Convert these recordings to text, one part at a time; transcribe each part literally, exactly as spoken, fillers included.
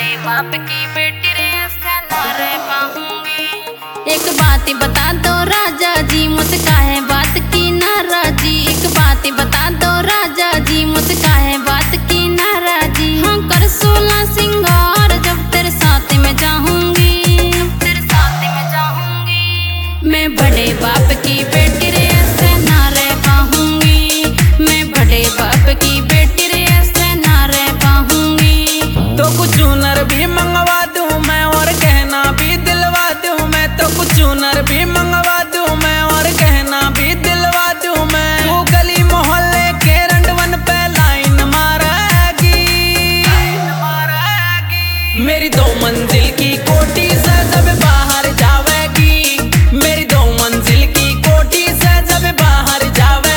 बड़े बाप की बेटी रे ऐसे ना रह पाऊंगी। एक बात बता दो राजा जी मुझसे काहे बात की नाराजी। एक बात बता दो राजा जी मुझसे काहे बात की नाराजी। हाँ कर सोलह सिंगार जब तेरे साथ में जाऊंगी, तेरे साथ में जाऊंगी। मैं बड़े बाप की बेटी रे ऐसे ना रह पाऊंगी। मैं बड़े बाप की बेटी रे ऐसे ना रह पाऊंगी। तो कुछ हुनर भी मंगवा दूं मैं और गहना भी दिलवा दूं मैं। तो कुछ हुनर भी मंगवा दूं मैं और गहना भी दिलवा दूं मैं। तू गली मोहल्ले के रंडवन पे लाइन मारेगी, मेरी दो मंजिल की कोठी से जब बाहर जावेगी। मेरी दो मंजिल की कोठी से जब बाहर जावेगी।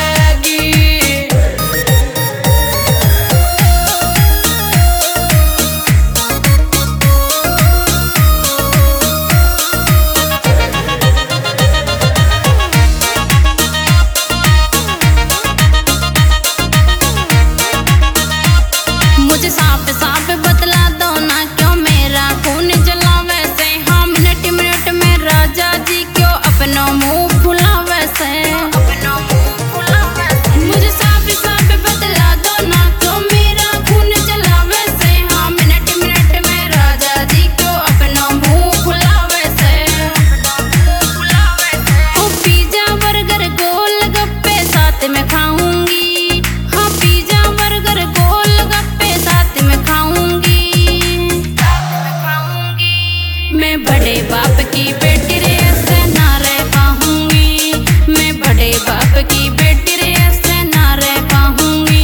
मुझे साफ साफ बतला दो ना क्यों मेरा खून जला वैसे। हाँ मिनट मिनट में राजा जी क्यों अपना मुंह फुला वैसे, अपना मुंह फुला वैसे। मुझे साफ साफ बतला दो ना क्यों मेरा खून जला वैसे। हाँ मिनट मिनट में राजा जी क्यों अपना मुंह फुला वैसे, अपना मुंह फुला वैसे। ओ पिज्जा बर्गर गोलगप्पे साथ में खाऊंगी। हाँ पिज्जा बर्गर गोलगप्पे साथ में खाऊंगी, साथ में खाऊंगी। मैं बड़े बाप की बेटी रे ऐसे ना रह पाऊंगी। मैं बड़े बाप की बेटी रे ऐसे ना रह पाऊंगी।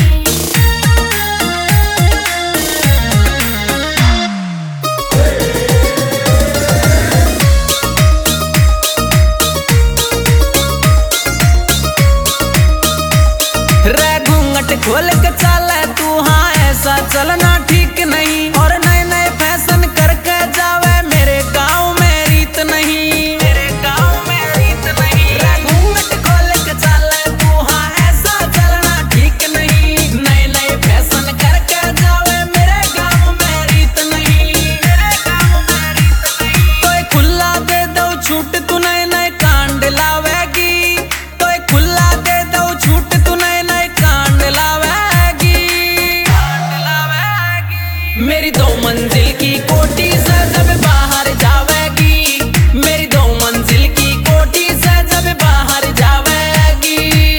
रे घूंघट खोल के चले तू, हाँ ऐसा चलना ठीक नहीं। और नए नए फैशन करके जावे मेरे गांव में रीत नहीं, मेरे गांव में रीत नहीं। रे घूंघट खोल के चले तू, हाँ ऐसा चलना ठीक नहीं। नए नए फैशन करके जावे मेरे गांव में रीत नहीं, मेरे गांव में रीत नहीं। तो एक खुला दे दो छूट तू नए नए कांड लावेगी। तो एक खुला दे दो छूट तू नए नए कांड लावेगी, कांड लावेगी। मेरी दो मंजिल की कोठी से जब बाहर जावेगी। मेरी दो मंजिल की कोठी से जब बाहर जावेगी।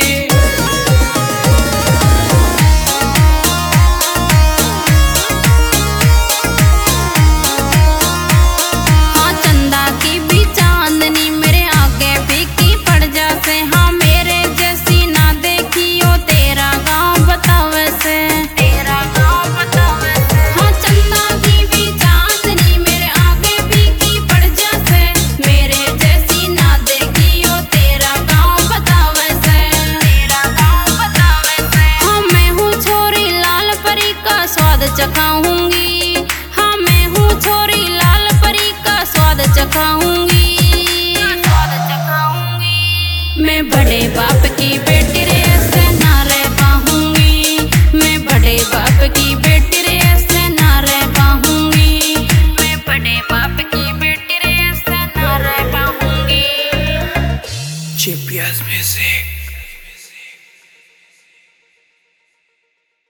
हाँ चंदा की भी चांदनी मेरे आगे फीकी पड़ जासे। हाँ मेरे जैसी ना देखियो तेरा गाँव बताओ वैसे, तेरा गाँव बताओ वैसे। हाँ चंदा की भी चांदनी मेरे आगे फीकी पड़ जासे। मेरे जैसी ना देखियो तेरा गाँव बताओ वैसे, तेरा गाँव बताओ वैसे। हाँ मैं हूँ छोरी लाल परी का स्वाद चखाऊंगी। हाँ मैं हूँ छोरी लाल परी का स्वाद चखाऊंगी, स्वाद चखाऊंगी। मैं बड़े बाप की बेटी रे ऐसे ना रह पाऊंगी। मैं बड़े बाप की